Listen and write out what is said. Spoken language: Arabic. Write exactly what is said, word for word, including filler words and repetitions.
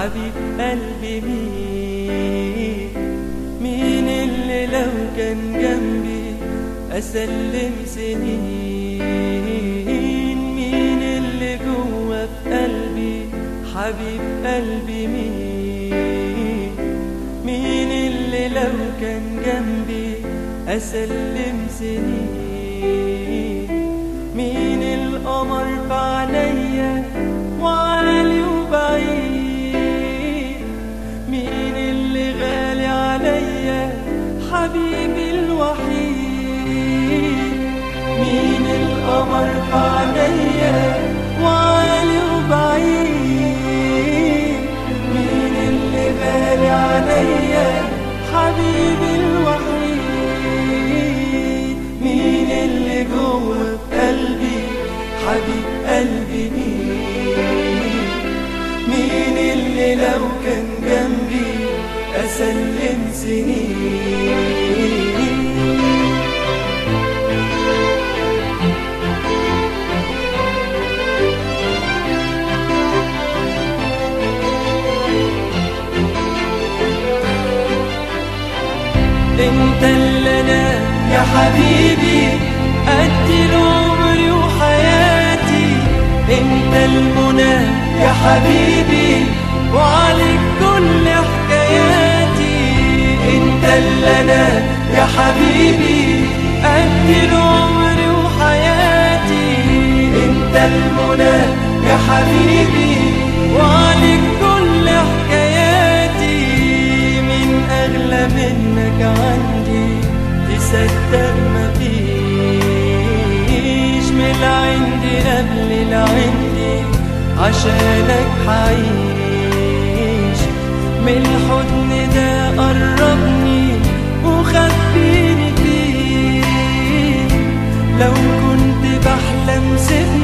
حبيب قلبي مين؟ مين اللي لو كان جنبي أسلم سنين؟ مين اللي جوا في قلبي حبيب قلبي مين؟ مين اللي لو كان جنبي أسلم سنين؟ مين القمر بعينيا وعالي وبعيد؟ مين اللي غالي عليا حبيبي الوحيد؟ مين القمر بعينيا وعالي وبعيد؟ مين اللي غالي عليا حبيبي الوحيد؟ مين اللي جوه قلبي حبيب قلبي مين؟ مين اللي لو كان جنبي أسلم سنين؟ انت اللي انا يا حبيبي ادي عمري وحياتي، انت المنى يا حبيبي وعليك كل حكاياتي، انت اللي انا يا حبيبي ادي عمري وحياتي، انت المنى يا حبيبي وعليك كل حكاياتي. من اغلى منك عندي تصدق مفيش، من العندي قبل العندي عشانك حعيش، من الحضن ده قربني وخبيني فيه، لو كنت بحلم سيبني